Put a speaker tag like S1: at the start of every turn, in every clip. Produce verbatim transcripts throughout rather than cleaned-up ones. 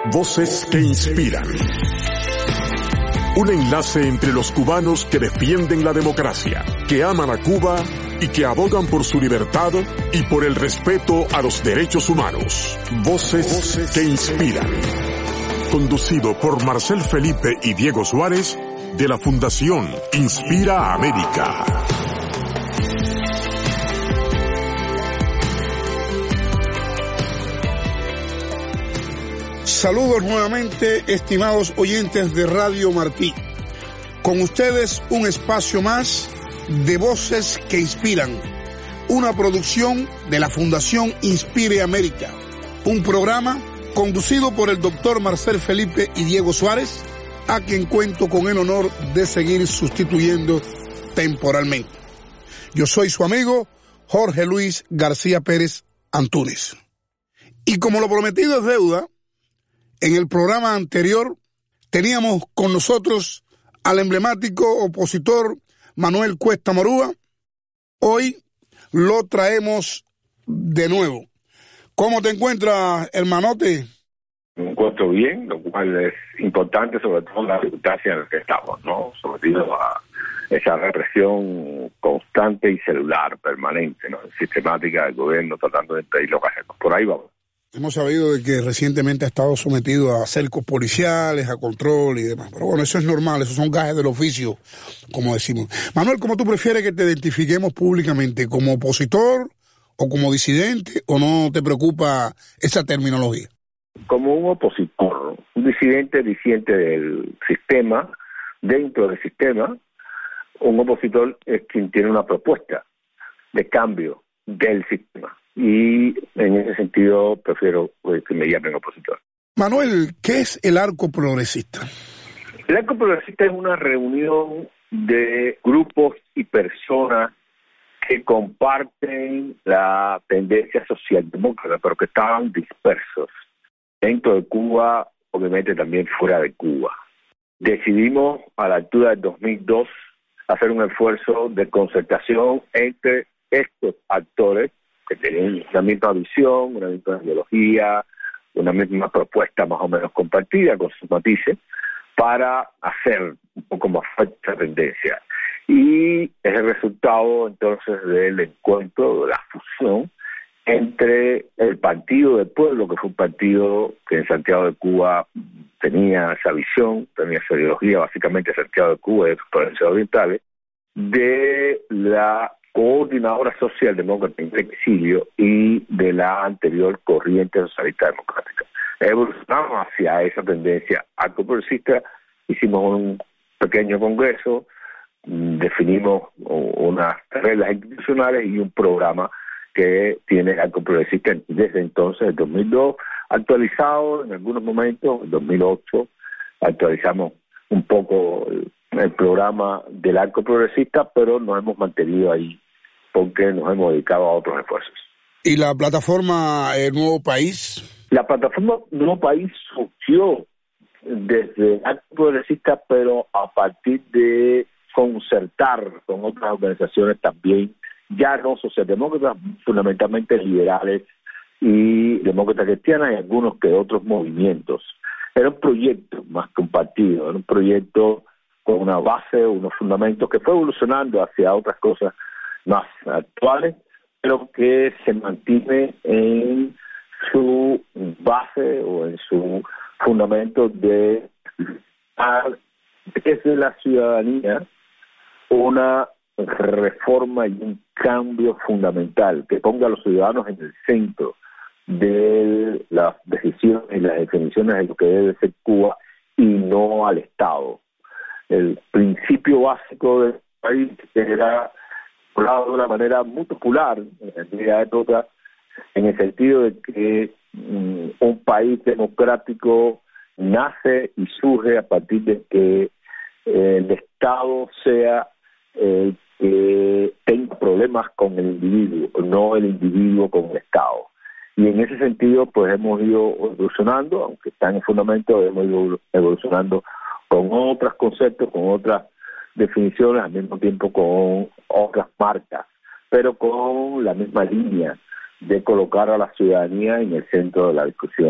S1: Voces que inspiran. Un enlace entre los cubanos que defienden la democracia, que aman a Cuba y que abogan por su libertad y por el respeto a los derechos humanos. Voces, Voces que inspiran. Conducido por Marcel Felipe y Diego Suárez, de la Fundación Inspira América.
S2: Saludos nuevamente, estimados oyentes de Radio Martí. Con ustedes un espacio más de Voces que Inspiran, una producción de la Fundación Inspire América, un programa conducido por el doctor Marcel Felipe y Diego Suárez, a quien cuento con el honor de seguir sustituyendo temporalmente. Yo soy su amigo Jorge Luis García Pérez Antúnez. Y como lo prometido es deuda, en el programa anterior teníamos con nosotros al emblemático opositor Manuel Cuesta Morúa. Hoy lo traemos de nuevo. ¿Cómo te encuentras, hermanote?
S3: Me encuentro bien, lo cual es importante, sobre todo en la circunstancia en la que estamos, ¿no? Sometidos a esa represión constante y celular, permanente, ¿no? Sistemática del gobierno tratando de impedir lo que hacemos. Por ahí vamos.
S2: Hemos sabido de que recientemente ha estado sometido a cercos policiales, a control y demás. Pero bueno, eso es normal, esos son gajes del oficio, como decimos. Manuel, ¿cómo tú prefieres que te identifiquemos públicamente? ¿Como opositor o como disidente? ¿O no te preocupa esa terminología?
S3: Como un opositor, un disidente, disidente del sistema, dentro del sistema. Un opositor es quien tiene una propuesta de cambio del sistema. Y en ese sentido prefiero pues, que me llamen opositor.
S2: Manuel, ¿qué es el Arco Progresista?
S3: El Arco Progresista es una reunión de grupos y personas que comparten la tendencia socialdemócrata, pero que estaban dispersos dentro de Cuba, obviamente también fuera de Cuba. Decidimos a la altura del dos mil dos hacer un esfuerzo de concertación entre estos actores que tienen una misma visión, una misma ideología, una misma propuesta más o menos compartida con sus matices, para hacer un poco más fuerte esa tendencia. Y es el resultado entonces del encuentro, de la fusión entre el Partido del Pueblo, que fue un partido que en Santiago de Cuba tenía esa visión, tenía esa ideología, básicamente Santiago de Cuba y de sus provincias orientales, de la coordinadora socialdemócrata en exilio y de la anterior corriente socialista democrática. Evolucionamos hacia esa tendencia arco-progresista, hicimos un pequeño congreso, definimos unas reglas institucionales y un programa que tiene arco-progresista desde entonces, el dos mil dos, actualizado en algunos momentos, en dos mil ocho, actualizamos un poco el, el programa del arco-progresista, pero nos hemos mantenido ahí porque nos hemos dedicado a otros esfuerzos.
S2: ¿Y la plataforma eh, Nuevo País?
S3: La plataforma Nuevo País surgió desde el Arco Progresista, pero a partir de concertar con otras organizaciones también, ya no socialdemócratas, fundamentalmente liberales y demócratas cristianas y algunos que otros movimientos. Era un proyecto más que un partido, era un proyecto con una base, unos fundamentos que fue evolucionando hacia otras cosas más actuales, pero que se mantiene en su base o en su fundamento de dar desde la ciudadanía una reforma y un cambio fundamental que ponga a los ciudadanos en el centro de las decisiones y las definiciones de lo que debe ser Cuba y no al Estado. El principio básico del país era hablado de una manera muy popular en aquella época, en el sentido de que um, un país democrático nace y surge a partir de que eh, el Estado sea el eh, que tenga problemas con el individuo, no el individuo con el Estado. Y en ese sentido, pues hemos ido evolucionando, aunque está en el fundamento, hemos ido evolucionando con otros conceptos, con otras definiciones, al mismo tiempo con otras marcas, pero con la misma línea de colocar a la ciudadanía en el centro de la discusión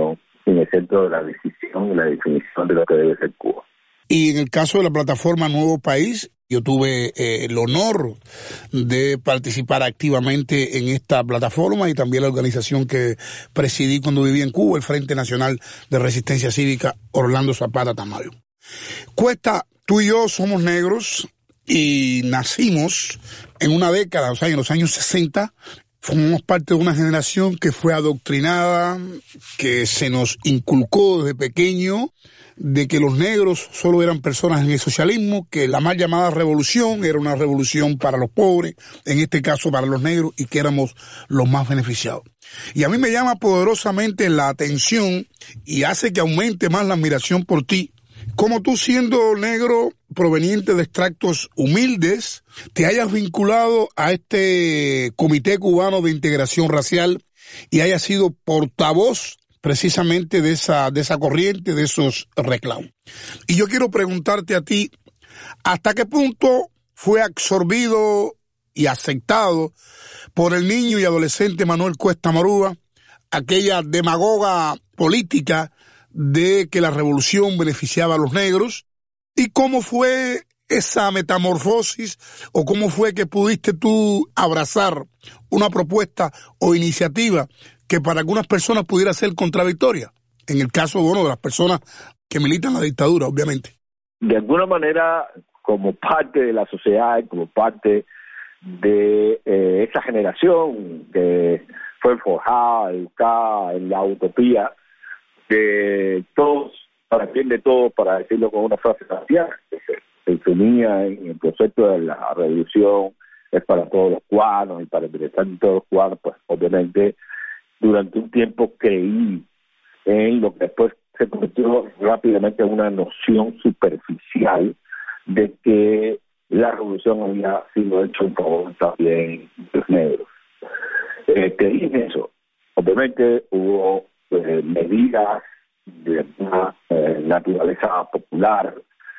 S3: en el centro de la decisión y la definición de lo que debe ser Cuba.
S2: Y en el caso de la plataforma Nuevo País, yo tuve eh, el honor de participar activamente en esta plataforma y también la organización que presidí cuando viví en Cuba, el Frente Nacional de Resistencia Cívica Orlando Zapata Tamayo. Cuesta, tú y yo somos negros y nacimos en una década, o sea, en los años sesenta, formamos parte de una generación que fue adoctrinada, que se nos inculcó desde pequeño de que los negros solo eran personas en el socialismo, que la mal llamada revolución era una revolución para los pobres, en este caso para los negros, y que éramos los más beneficiados. Y a mí me llama poderosamente la atención y hace que aumente más la admiración por ti, como tú, siendo negro proveniente de extractos humildes, te hayas vinculado a este Comité Cubano de Integración Racial y hayas sido portavoz precisamente de esa, de esa corriente, de esos reclamos. Y yo quiero preguntarte a ti, ¿hasta qué punto fue absorbido y aceptado por el niño y adolescente Manuel Cuesta Marúa aquella demagoga política de que la revolución beneficiaba a los negros? ¿Y cómo fue esa metamorfosis o cómo fue que pudiste tú abrazar una propuesta o iniciativa que para algunas personas pudiera ser contradictoria? En el caso, bueno, de las personas que militan la dictadura, obviamente.
S3: De alguna manera, como parte de la sociedad, como parte de eh, esa generación que fue forjada, educada en la utopía de todos, para el bien de todos, para decirlo con una frase racial, que se, se unía en el concepto de la revolución, es para todos los cubanos y para el bienestar de todos los cubanos, pues obviamente durante un tiempo creí en lo que después se convirtió rápidamente en una noción superficial de que la revolución había sido hecha en favor también de los negros. Eh, creí en eso. Obviamente hubo eh, medidas de una eh, naturaleza popular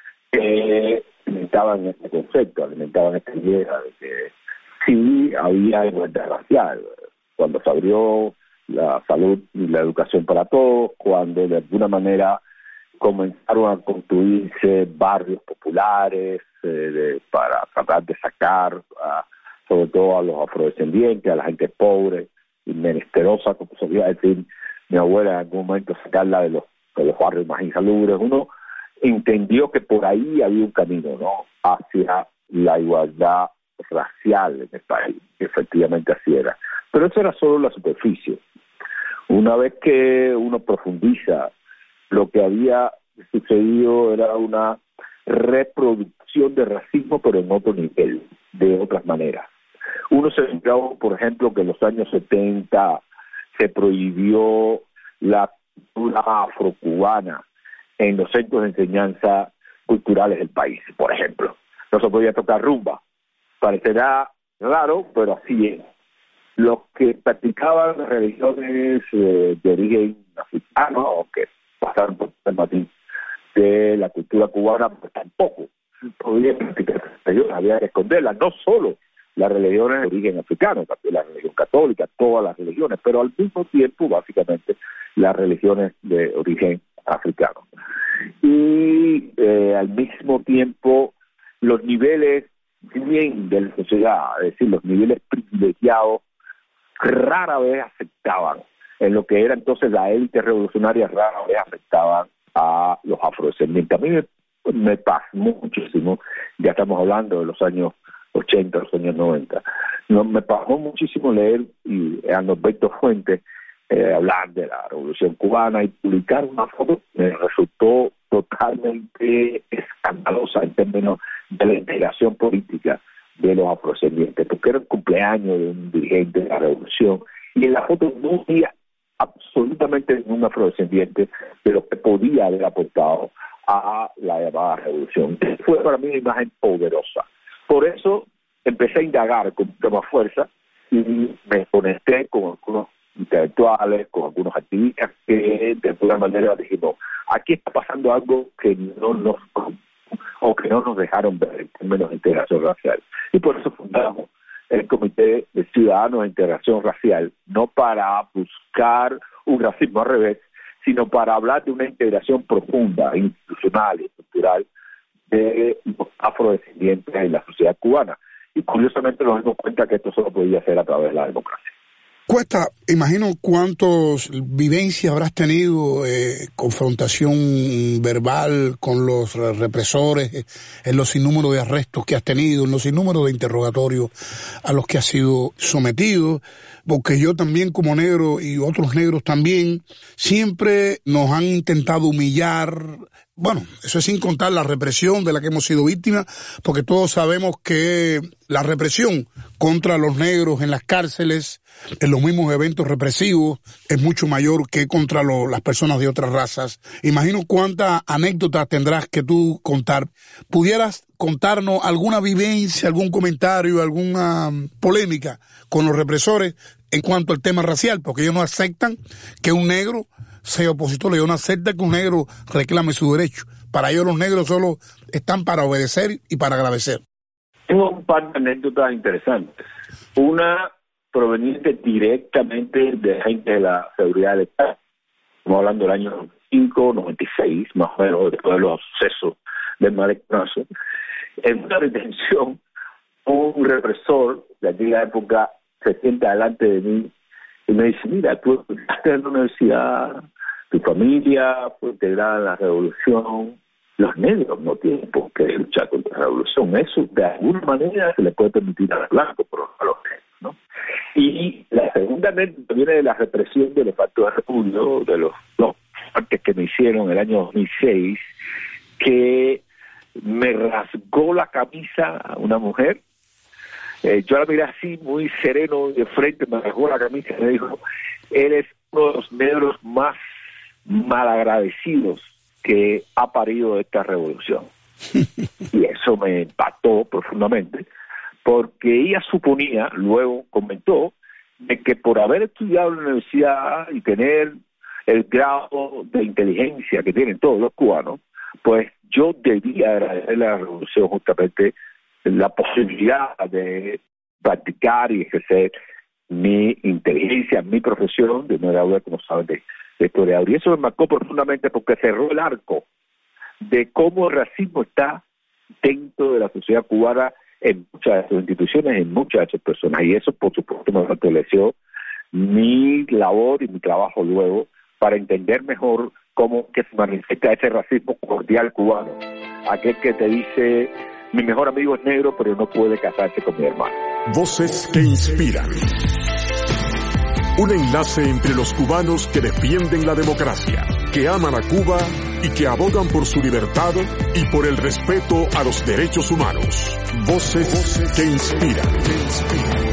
S3: que alimentaban este concepto, alimentaban esta idea de que sí había igualdad racial. Cuando se abrió la salud y la educación para todos, cuando de alguna manera comenzaron a construirse barrios populares eh, de, para tratar de sacar a, sobre todo a los afrodescendientes, a la gente pobre y menesterosa, como solía decir mi abuela en algún momento, sacarla de los, de los barrios más insalubres. Uno entendió que por ahí había un camino, ¿no?, hacia la igualdad racial en el país, que efectivamente así era. Pero eso era solo la superficie. Una vez que uno profundiza, lo que había sucedido era una reproducción de racismo, pero en otro nivel, de otras maneras. Uno se encontró, por ejemplo, que en los años setenta se prohibió la cultura afrocubana en los centros de enseñanza culturales del país, por ejemplo. No se podía tocar rumba. Parecerá raro, pero así es. Los que practicaban religiones eh, de origen africano, o que pasaron por el matín de la cultura cubana, pues tampoco podían practicar religiones, había que esconderlas, no solo las religiones de origen africano, también la religión católica, todas las religiones, pero al mismo tiempo, básicamente, las religiones de origen africano. Y eh, al mismo tiempo, los niveles bien de la sociedad, es decir, los niveles privilegiados, rara vez aceptaban, en lo que era entonces la élite revolucionaria, rara vez aceptaban a los afrodescendientes. A mí me, me pasmó muchísimo, ya estamos hablando de los años ochenta, los años noventa, no, me pasmó muchísimo leer y a Norberto Fuentes eh, hablar de la Revolución Cubana y publicar una foto me resultó totalmente escandalosa en términos de la integración política de los afrodescendientes, porque era el cumpleaños de un dirigente de la revolución, y en la foto no había absolutamente ningún afrodescendiente de lo que podía haber aportado a la llamada revolución. Fue para mí una imagen poderosa. Por eso empecé a indagar con mucha más fuerza y me conecté con algunos intelectuales, con algunos activistas que de alguna manera dijimos, aquí está pasando algo que no nos o que no nos dejaron ver en términos de integración racial. Y por eso fundamos el Comité de Ciudadanos de Integración Racial, no para buscar un racismo al revés, sino para hablar de una integración profunda, institucional y estructural de los afrodescendientes en la sociedad cubana. Y curiosamente nos dimos cuenta que esto solo podía hacer a través de la democracia.
S2: Cuesta, imagino cuántas vivencias habrás tenido, eh, confrontación verbal con los represores, eh, en los sinnúmeros de arrestos que has tenido, en los sinnúmeros de interrogatorios a los que has sido sometido, porque yo también como negro y otros negros también, siempre nos han intentado humillar. Bueno, eso es sin contar la represión de la que hemos sido víctimas, porque todos sabemos que la represión contra los negros en las cárceles, en los mismos eventos represivos, es mucho mayor que contra lo, las personas de otras razas. Imagino cuántas anécdotas tendrás que tú contar. ¿Pudieras contarnos alguna vivencia, algún comentario, alguna polémica con los represores en cuanto al tema racial? Porque ellos no aceptan que un negro sea opositor, ellos no aceptan que un negro reclame su derecho. Para ellos los negros solo están para obedecer y para agradecer.
S3: Tengo un par de anécdotas interesantes. Una proveniente directamente de gente de la seguridad del Estado. Estamos hablando del año noventa y cinco, noventa y seis, más o menos, después de los sucesos del Maleconazo. En una detención, un represor de aquella época se sienta delante de mí y me dice, mira, tú estás en la universidad, tu familia fue integrada en la revolución, los negros no tienen por qué luchar contra la revolución. Eso de alguna manera se le puede permitir a los blancos, pero no a los negros, ¿no? Y la segunda anécdota viene de la represión del Pacto de República, de los dos partes que me hicieron en el año dos mil seis, que me rasgó la camisa a una mujer. Eh, yo la miré así, muy sereno, de frente, me rasgó la camisa y me dijo, eres uno de los negros más malagradecidos que ha parido esta revolución. Y eso me impactó profundamente, porque ella suponía, luego comentó, de que por haber estudiado en la universidad y tener el grado de inteligencia que tienen todos los cubanos, pues yo debía agradecerle a la revolución justamente la posibilidad de practicar y ejercer mi inteligencia, mi profesión de no graduar, como saben, de, de historiador. Y eso me marcó profundamente porque cerró el arco de cómo el racismo está dentro de la sociedad cubana en muchas de sus instituciones, en muchas de sus personas. Y eso, por supuesto, me fortaleció mi labor y mi trabajo luego para entender mejor cómo que se manifiesta ese racismo cordial cubano. Aquel que te dice, mi mejor amigo es negro, pero no puede casarse con mi hermano.
S1: Voces que inspiran. Un enlace entre los cubanos que defienden la democracia, que aman a Cuba y que abogan por su libertad y por el respeto a los derechos humanos. Voces, Voces que inspiran. Que inspiran.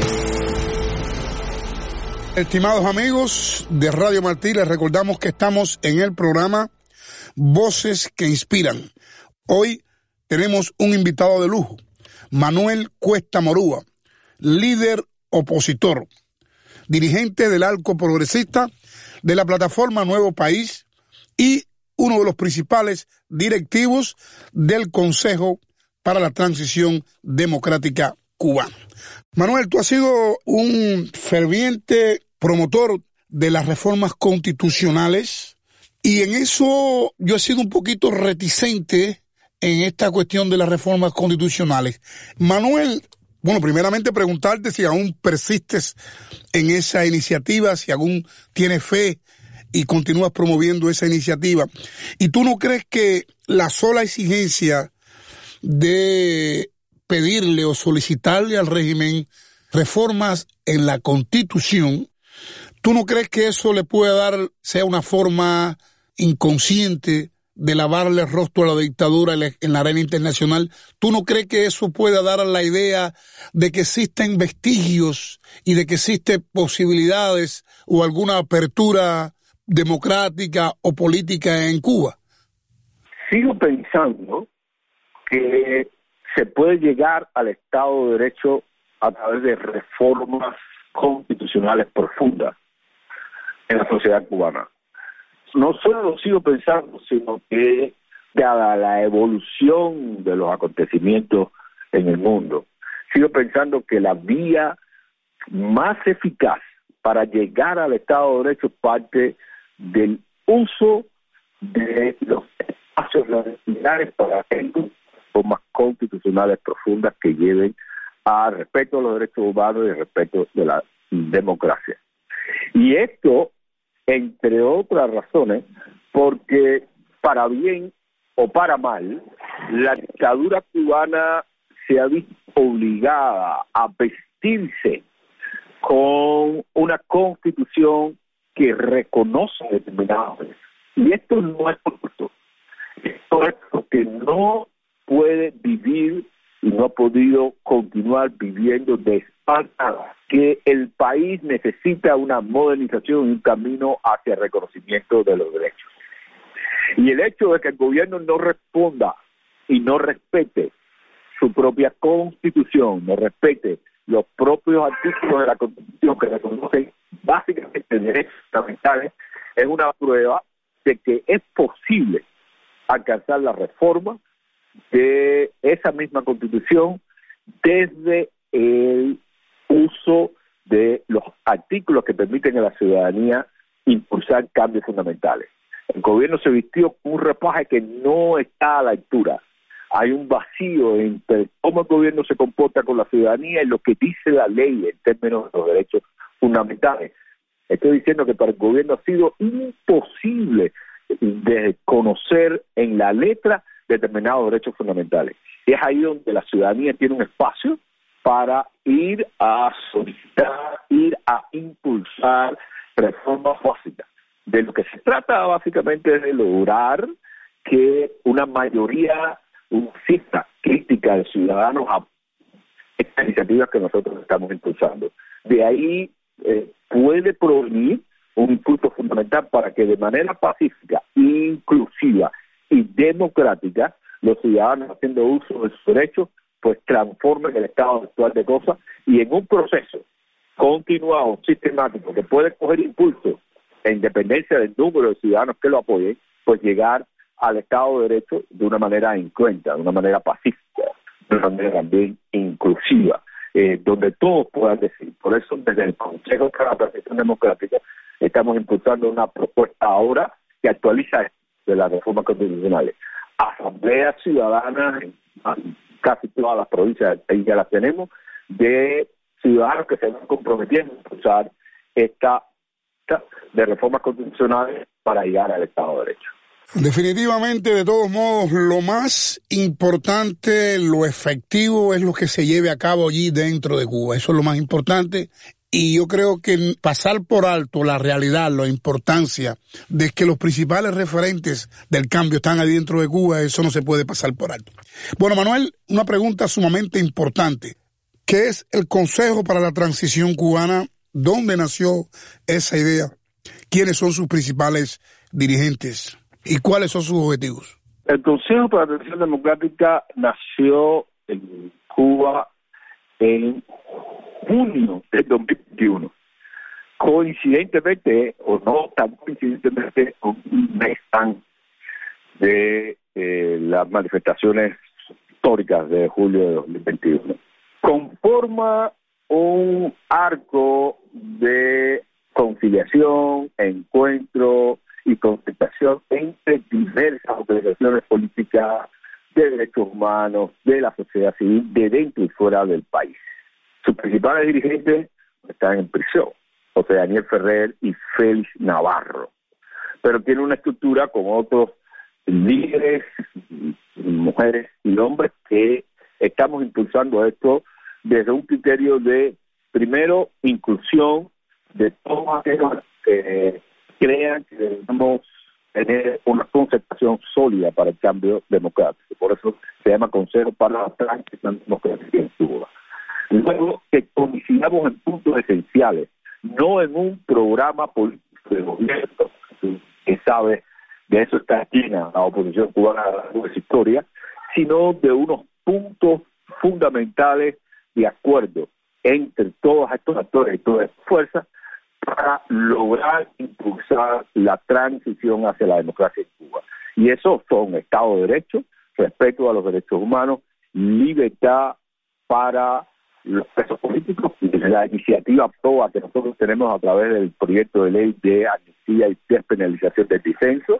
S2: Estimados amigos de Radio Martí, les recordamos que estamos en el programa Voces que Inspiran. Hoy tenemos un invitado de lujo, Manuel Cuesta Morúa, líder opositor, dirigente del Arco Progresista, de la plataforma Nuevo País y uno de los principales directivos del Consejo para la Transición Democrática Cubana. Manuel, tú has sido un ferviente promotor de las reformas constitucionales y en eso yo he sido un poquito reticente en esta cuestión de las reformas constitucionales. Manuel, bueno, primeramente preguntarte si aún persistes en esa iniciativa, si aún tienes fe y continúas promoviendo esa iniciativa. ¿Y tú no crees que la sola exigencia de pedirle o solicitarle al régimen reformas en la Constitución, tú no crees que eso le puede dar, sea una forma inconsciente de lavarle el rostro a la dictadura en la arena internacional? ¿Tú no crees que eso pueda dar la idea de que existen vestigios y de que existen posibilidades o alguna apertura democrática o política en Cuba?
S3: Sigo pensando que se puede llegar al Estado de Derecho a través de reformas constitucionales profundas en la sociedad cubana. No solo lo sigo pensando, sino que dada la evolución de los acontecimientos en el mundo, sigo pensando que la vía más eficaz para llegar al Estado de Derecho parte del uso de los espacios legisladores para reformas constitucionales profundas que lleven al respeto a los derechos humanos y al respeto de la democracia. Y esto, entre otras razones, porque para bien o para mal, la dictadura cubana se ha visto obligada a vestirse con una constitución que reconoce determinados derechos. Y esto no es justo. Esto es porque no puede vivir y no ha podido continuar viviendo de espaldas, que el país necesita una modernización y un camino hacia el reconocimiento de los derechos. Y el hecho de que el gobierno no responda y no respete su propia constitución, no respete los propios artículos de la constitución que reconocen básicamente derechos fundamentales, es una prueba de que es posible alcanzar la reforma de esa misma constitución desde el uso de los artículos que permiten a la ciudadanía impulsar cambios fundamentales. El gobierno se vistió con un ropaje que no está a la altura. Hay un vacío entre cómo el gobierno se comporta con la ciudadanía y lo que dice la ley en términos de los derechos fundamentales. Estoy diciendo que para el gobierno ha sido imposible de conocer en la letra determinados derechos fundamentales. Y es ahí donde la ciudadanía tiene un espacio para ir a solicitar, ir a impulsar reformas básicas. De lo que se trata básicamente es de lograr que una mayoría, una cierta crítica de ciudadanos a estas iniciativas que nosotros estamos impulsando. De ahí eh, puede provenir un impulso fundamental para que de manera pacífica, inclusiva y democrática, los ciudadanos haciendo uso de sus derechos, pues transformen el estado actual de cosas y en un proceso continuado, sistemático, que puede coger impulso en independencia del número de ciudadanos que lo apoyen, pues llegar al Estado de Derecho de una manera incruenta, de una manera pacífica, de una manera también inclusiva, eh, donde todos puedan decir. Por eso, desde el Consejo para la Transición Democrática, estamos impulsando una propuesta ahora que actualiza de las reformas constitucionales. Asambleas ciudadanas en casi todas las provincias del país ya las tenemos, de ciudadanos que se van comprometiendo a impulsar esta de reformas constitucionales para llegar al Estado de Derecho.
S2: Definitivamente, de todos modos, lo más importante, lo efectivo es lo que se lleve a cabo allí dentro de Cuba. Eso es lo más importante. Y yo creo que pasar por alto la realidad, la importancia de que los principales referentes del cambio están ahí dentro de Cuba, eso no se puede pasar por alto. Bueno, Manuel, una pregunta sumamente importante. ¿Qué es el Consejo para la Transición Cubana? ¿Dónde nació esa idea? ¿Quiénes son sus principales dirigentes? ¿Y cuáles son sus objetivos?
S3: El Consejo para la Transición Democrática nació en Cuba en junio del dos mil veintiuno. Coincidentemente, o no tan coincidentemente, un mes antes de eh, las manifestaciones históricas de julio de dos mil veintiuno. Conforma un arco de conciliación, encuentro y concertación entre diversas organizaciones políticas de derechos humanos, de la sociedad civil, de dentro y fuera del país. Sus principales dirigentes están en prisión, José Daniel Ferrer y Félix Navarro, pero tiene una estructura con otros líderes, mujeres y hombres que estamos impulsando esto desde un criterio de, primero, inclusión de todos aquellos que crean que debemos tener una concertación sólida para el cambio democrático. Por eso se llama Consejo para la Transición Democrática en Cuba. Luego, que coincidamos en puntos esenciales, no en un programa político de gobierno, que sabe, de eso está llena la oposición cubana a lo largo de su historia, sino de unos puntos fundamentales de acuerdo entre todos estos actores y todas estas fuerzas para lograr impulsar la transición hacia la democracia en Cuba. Y esos son Estado de Derecho, respeto a los derechos humanos, libertad para los presos políticos y la iniciativa PROA que nosotros tenemos a través del proyecto de ley de amnistía amnistía y despenalización del disenso,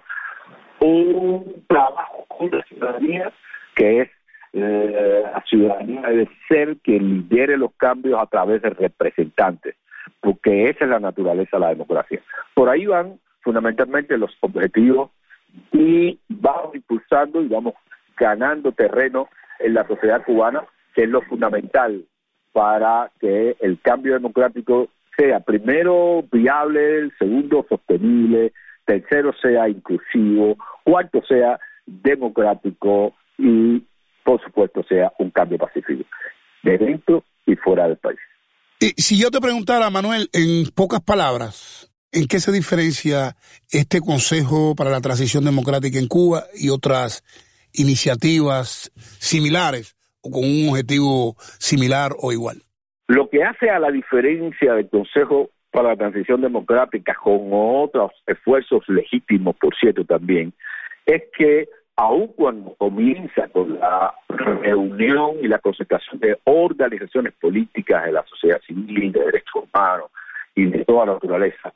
S3: un trabajo con la ciudadanía que es eh, la ciudadanía debe ser quien lidere los cambios a través de representantes, porque esa es la naturaleza de la democracia. Por ahí van fundamentalmente los objetivos y vamos impulsando y vamos ganando terreno en la sociedad cubana, que es lo fundamental para que el cambio democrático sea, primero, viable, segundo, sostenible, tercero, sea inclusivo, cuarto, sea democrático y, por supuesto, sea un cambio pacífico, de dentro y fuera del país.
S2: Y si yo te preguntara, Manuel, en pocas palabras, ¿en qué se diferencia este Consejo para la Transición Democrática en Cuba y otras iniciativas similares o con un objetivo similar o igual?
S3: Lo que hace a la diferencia del Consejo para la Transición Democrática con otros esfuerzos legítimos, por cierto, también, es que aun cuando comienza con la reunión y la concentración de organizaciones políticas de la sociedad civil, de derechos humanos y de toda la naturaleza,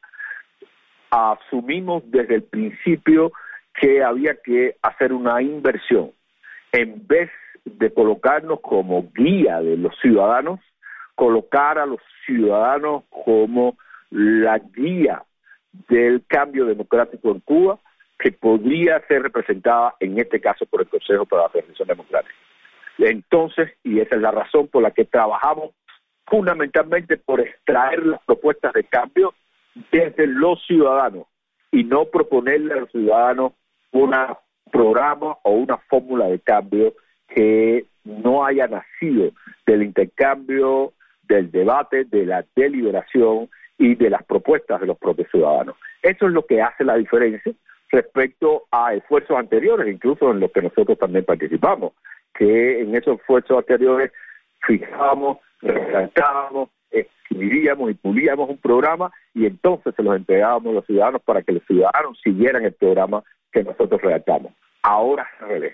S3: asumimos desde el principio que había que hacer una inversión. En vez de colocarnos como guía de los ciudadanos, colocar a los ciudadanos como la guía del cambio democrático en Cuba, que podría ser representada en este caso por el Consejo para la Transición Democrática. Entonces, y esa es la razón por la que trabajamos fundamentalmente por extraer las propuestas de cambio desde los ciudadanos y no proponerle a los ciudadanos un programa o una fórmula de cambio que no haya nacido del intercambio, del debate, de la deliberación y de las propuestas de los propios ciudadanos. Eso es lo que hace la diferencia respecto a esfuerzos anteriores, incluso en los que nosotros también participamos, que en esos esfuerzos anteriores fijábamos, resaltábamos, escribíamos y pulíamos un programa y entonces se los entregábamos a los ciudadanos para que los ciudadanos siguieran el programa que nosotros redactamos. Ahora es al revés.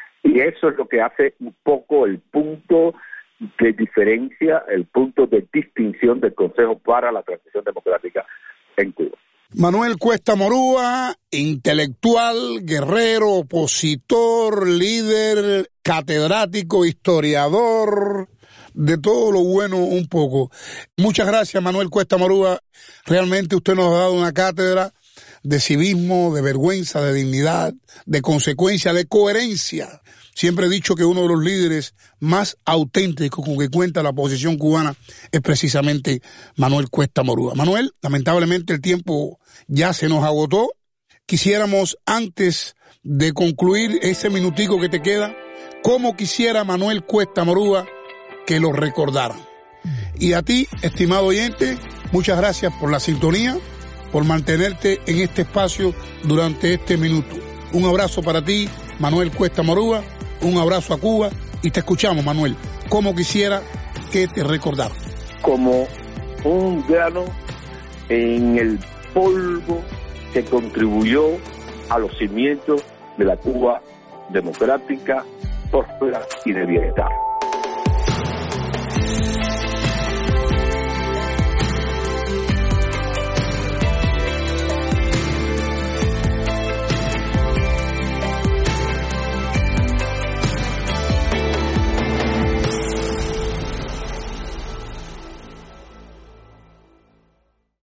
S3: Y eso es lo que hace un poco el punto de diferencia, el punto de distinción del Consejo para la Transición Democrática en Cuba.
S2: Manuel Cuesta Morúa, intelectual, guerrero, opositor, líder, catedrático, historiador, de todo lo bueno un poco. Muchas gracias, Manuel Cuesta Morúa. Realmente usted nos ha dado una cátedra de civismo, de vergüenza, de dignidad, de consecuencia, de coherencia. Siempre he dicho que uno de los líderes más auténticos con que cuenta la oposición cubana es precisamente Manuel Cuesta Morúa. Manuel, lamentablemente el tiempo ya se nos agotó. Quisiéramos, antes de concluir ese minutico que te queda, cómo quisiera Manuel Cuesta Morúa que lo recordaran. Y a ti, estimado oyente, muchas gracias por la sintonía, por mantenerte en este espacio durante este minuto. Un abrazo para ti, Manuel Cuesta Morúa, un abrazo a Cuba y te escuchamos, Manuel. ¿Cómo quisiera que te recordaran?
S3: Como un grano en el polvo que contribuyó a los cimientos de la Cuba democrática, próspera y de bienestar.